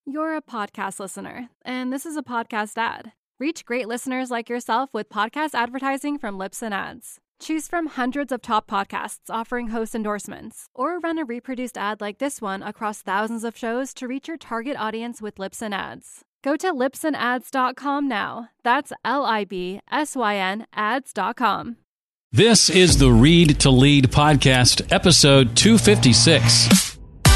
You're a podcast listener, and this is a podcast ad. Reach great listeners like yourself with podcast advertising from Libsyn Ads. Choose from hundreds of top podcasts offering host endorsements, or run a reproduced ad like this one across thousands of shows to reach your target audience with Libsyn Ads. Go to libsynads.com now. That's LIBSYN ads.com. This is the Read to Lead podcast, episode 256.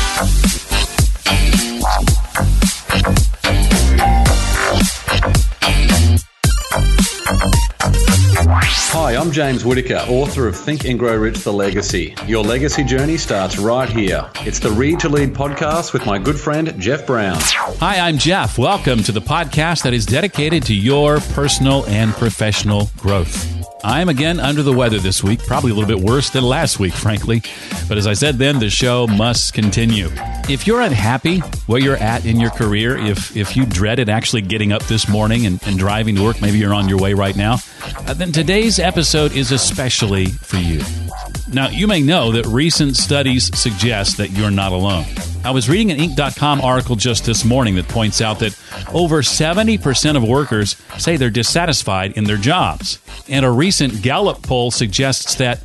Hi, I'm James Whitaker, author of Think and Grow Rich, The Legacy. Your legacy journey starts right here. It's the Read to Lead podcast with my good friend, Jeff Brown. Hi, I'm Jeff. Welcome to the podcast that is dedicated to your personal and professional growth. I'm again under the weather this week, probably a little bit worse than last week, frankly. But as I said then, the show must continue. If you're unhappy where you're at in your career, if you dreaded actually getting up this morning and driving to work, maybe you're on your way right now, then today's episode is especially for you. Now, you may know that recent studies suggest that you're not alone. I was reading an Inc.com article just this morning that points out that over 70% of workers say they're dissatisfied in their jobs. And a recent Gallup poll suggests that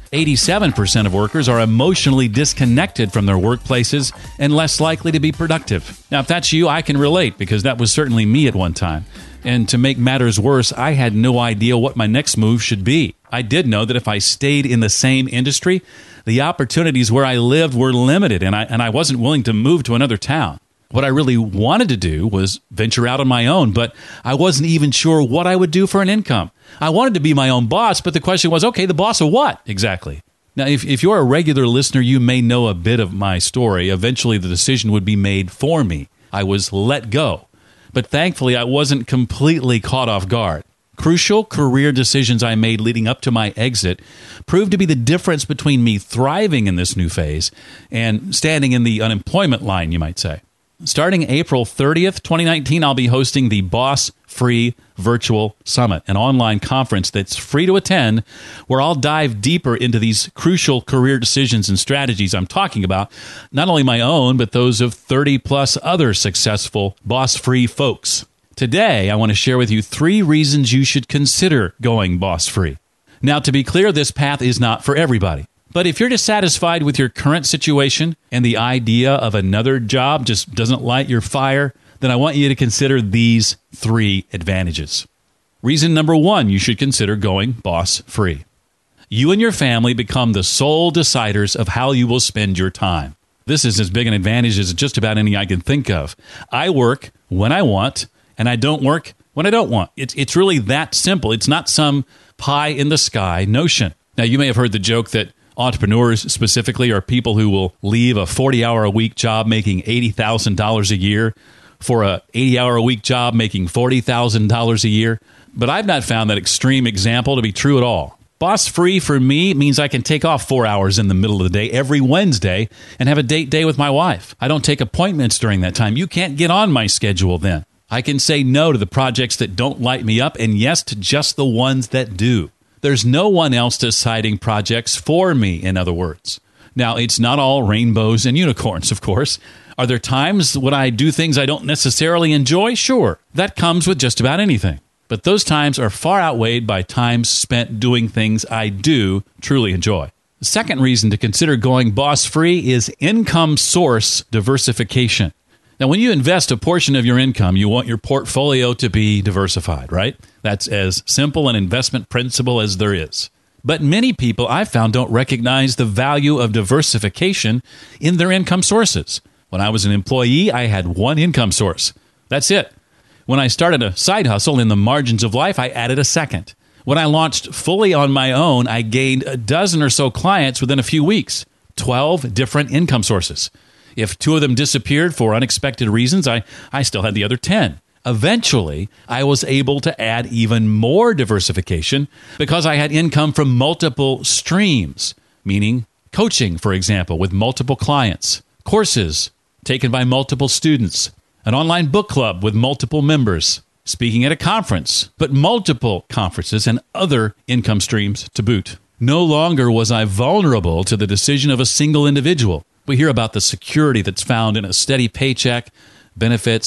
87% of workers are emotionally disconnected from their workplaces and less likely to be productive. Now, if that's you, I can relate because that was certainly me at one time. And to make matters worse, I had no idea what my next move should be. I did know that if I stayed in the same industry, the opportunities where I lived were limited, and I wasn't willing to move to another town. What I really wanted to do was venture out on my own, but I wasn't even sure what I would do for an income. I wanted to be my own boss, but the question was, okay, the boss of what exactly? Now, if you're a regular listener, you may know a bit of my story. Eventually, the decision would be made for me. I was let go. But thankfully, I wasn't completely caught off guard. Crucial career decisions I made leading up to my exit proved to be the difference between me thriving in this new phase and standing in the unemployment line, you might say. Starting April 30th, 2019, I'll be hosting the Boss Free Virtual Summit, an online conference that's free to attend, where I'll dive deeper into these crucial career decisions and strategies I'm talking about, not only my own, but those of 30-plus other successful boss-free folks. Today, I want to share with you 3 reasons you should consider going boss-free. Now, to be clear, this path is not for everybody. But if you're dissatisfied with your current situation and the idea of another job just doesn't light your fire, then I want you to consider these 3 advantages. Reason number 1, you should consider going boss-free. You and your family become the sole deciders of how you will spend your time. This is as big an advantage as just about any I can think of. I work when I want, and I don't work when I don't want. It's really that simple. It's not some pie-in-the-sky notion. Now, you may have heard the joke that entrepreneurs specifically are people who will leave a 40-hour-a-week job making $80,000 a year for a 80-hour-a-week job making $40,000 a year. But I've not found that extreme example to be true at all. Boss free for me means I can take off 4 hours in the middle of the day every Wednesday and have a date day with my wife. I don't take appointments during that time. You can't get on my schedule then. I can say no to the projects that don't light me up and yes to just the ones that do. There's no one else deciding projects for me, in other words. Now, it's not all rainbows and unicorns, of course. Are there times when I do things I don't necessarily enjoy? Sure. That comes with just about anything. But those times are far outweighed by times spent doing things I do truly enjoy. The second reason to consider going boss-free is income source diversification. Now, when you invest a portion of your income, you want your portfolio to be diversified, right? That's as simple an investment principle as there is. But many people I've found don't recognize the value of diversification in their income sources. When I was an employee, I had one income source. That's it. When I started a side hustle in the margins of life, I added a second. When I launched fully on my own, I gained a dozen or so clients within a few weeks, 12 different income sources. If 2 of them disappeared for unexpected reasons, I still had the other 10. Eventually, I was able to add even more diversification because I had income from multiple streams, meaning coaching, for example, with multiple clients, courses taken by multiple students, an online book club with multiple members, speaking at a conference, but multiple conferences and other income streams to boot. No longer was I vulnerable to the decision of a single individual. We hear about the security that's found in a steady paycheck, benefits,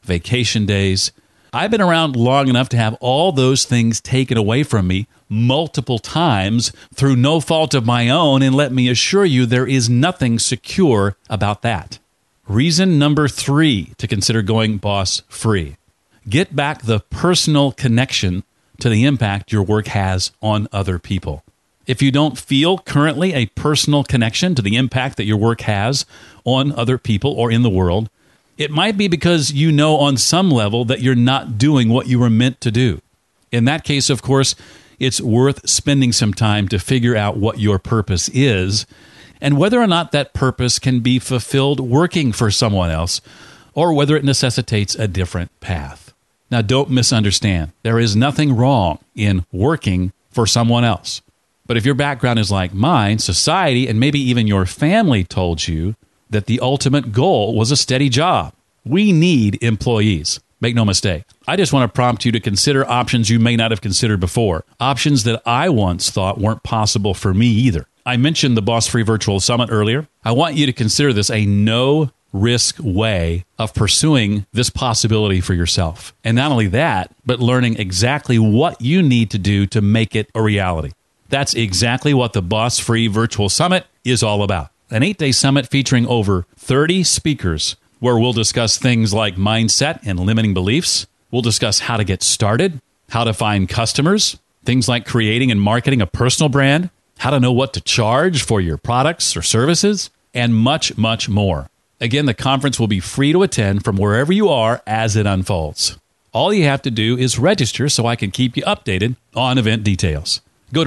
vacation days. I've been around long enough to have all those things taken away from me multiple times through no fault of my own, and let me assure you, there is nothing secure about that. Reason number 3 to consider going boss free. Get back the personal connection to the impact your work has on other people. If you don't feel currently a personal connection to the impact that your work has on other people or in the world, it might be because you know on some level that you're not doing what you were meant to do. In that case, of course, it's worth spending some time to figure out what your purpose is and whether or not that purpose can be fulfilled working for someone else or whether it necessitates a different path. Now, don't misunderstand. There is nothing wrong in working for someone else. But if your background is like mine, society and maybe even your family told you that the ultimate goal was a steady job. We need employees. Make no mistake. I just want to prompt you to consider options you may not have considered before. Options that I once thought weren't possible for me either. I mentioned the Boss Free Virtual Summit earlier. I want you to consider this a no-risk way of pursuing this possibility for yourself. And not only that, but learning exactly what you need to do to make it a reality. That's exactly what the Boss Free Virtual Summit is all about. An 8-day summit featuring over 30 speakers where we'll discuss things like mindset and limiting beliefs. We'll discuss how to get started, how to find customers, things like creating and marketing a personal brand, how to know what to charge for your products or services, and much, much more. Again, the conference will be free to attend from wherever you are as it unfolds. All you have to do is register so I can keep you updated on event details. Go to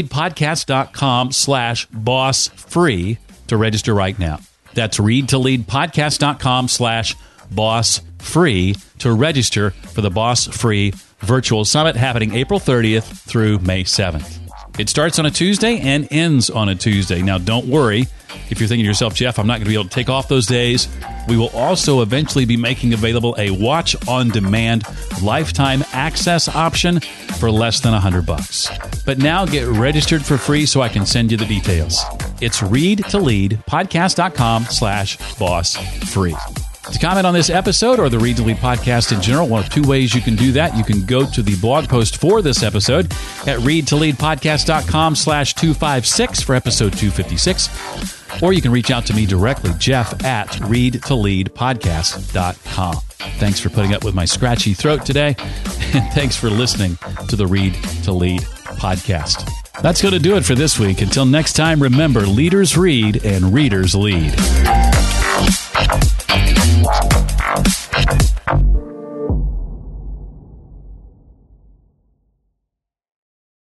readtoleadpodcast.com/bossfree to register right now. That's readtoleadpodcast.com/bossfree to register for the Boss Free Virtual Summit happening April 30th through May 7th. It starts on a Tuesday and ends on a Tuesday. Now, don't worry if you're thinking to yourself, Jeff, I'm not going to be able to take off those days. We will also eventually be making available a watch-on-demand lifetime access option for less than $100. But now get registered for free so I can send you the details. It's readtoleadpodcast.com/bossfree. To comment on this episode or the Read to Lead podcast in general, one of 2 ways you can do that. You can go to the blog post for this episode at readtoleadpodcast.com/256 for episode 256. Or you can reach out to me directly, Jeff at readtoleadpodcast.com. Thanks for putting up with my scratchy throat today, and thanks for listening to the Read to Lead podcast. That's going to do it for this week. Until next time, remember, leaders read and readers lead.